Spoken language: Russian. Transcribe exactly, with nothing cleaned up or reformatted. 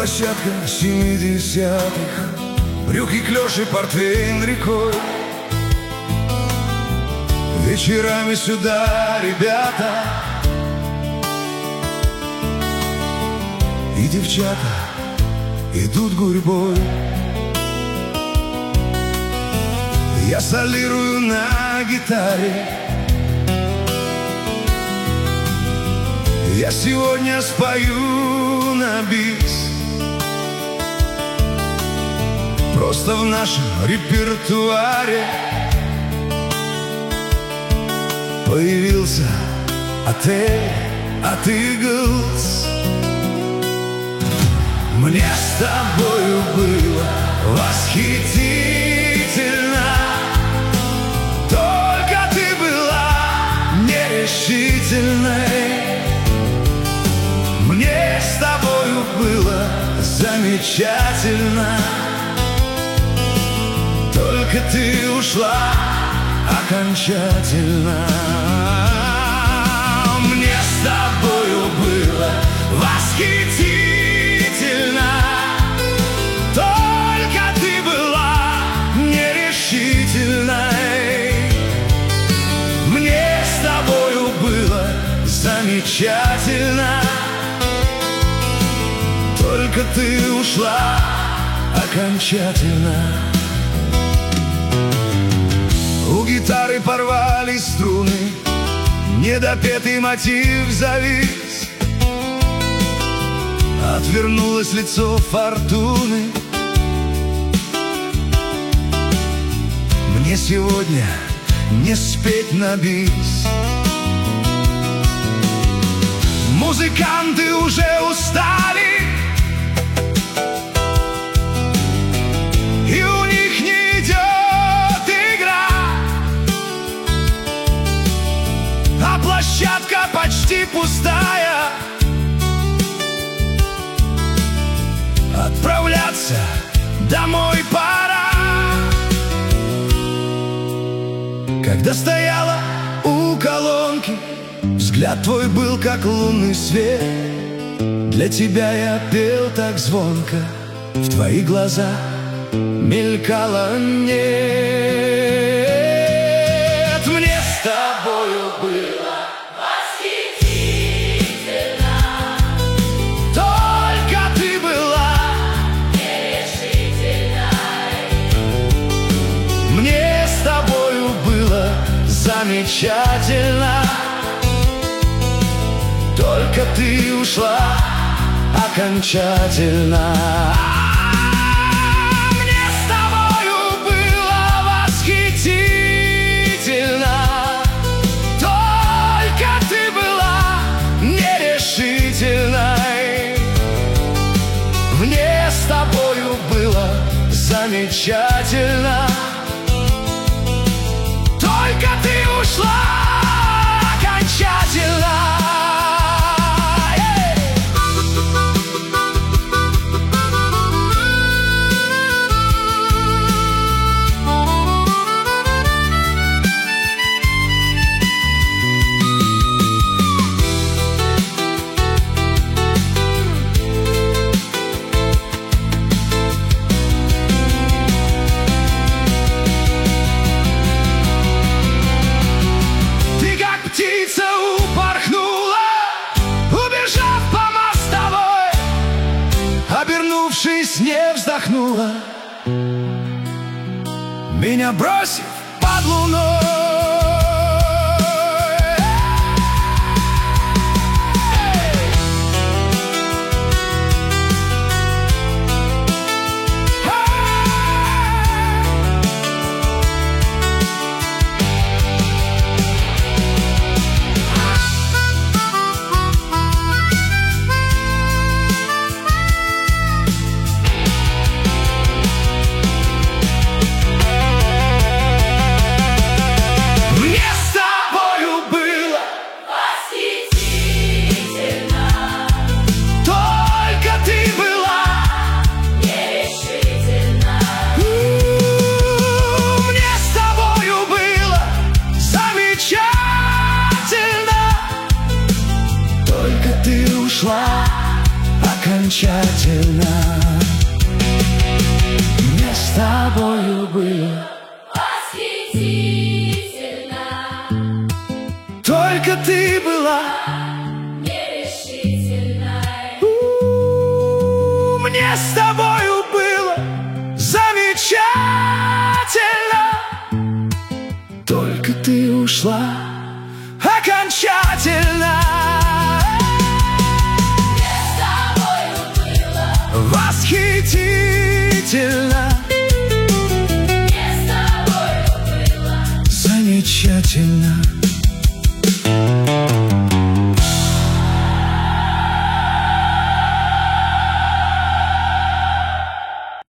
площадка семидесятых, брюки, клёш и портвейн рекой. Вечерами сюда ребята и девчата идут гурьбой. Я солирую на гитаре, я сегодня спою на бис. Просто в нашем репертуаре появился отель от Иглс. Мне с тобою было восхитительно, только ты была нерешительной. Мне с тобою было замечательно, только ты ушла окончательно. Мне с тобою было восхитительно, только ты была нерешительной. Мне с тобою было замечательно, только ты ушла окончательно. У гитары порвались струны, недопетый мотив завис. Отвернулось лицо фортуны. Мне сегодня не спеть на бис. Музыканты уже устали, и у них не идет игра, а площадка почти пустая. Отправляться домой пора. Когда стояла у колонки, взгляд твой был как лунный свет. Для тебя я пел так звонко, в твои глаза мелькало нет. Мне с тобою было восхитительно, только ты была нерешительной. Мне с тобою было замечательно, только ты ушла окончательно. Мне с тобою было восхитительно, только ты была нерешительной. Мне с тобою было замечательно, только ты ушла окончательно. Птица упорхнула, убежав по мостовой, обернувшись, не вздохнула, меня бросив под луной. Ушла окончательно. замечательно. Мне с тобою было восхитительно. только ты была Нерешительной. У, мне с тобою было замечательно. Только ты ушла окончательно. Мне с тобою было Восхитительно. Мне с тобою было Замечательно.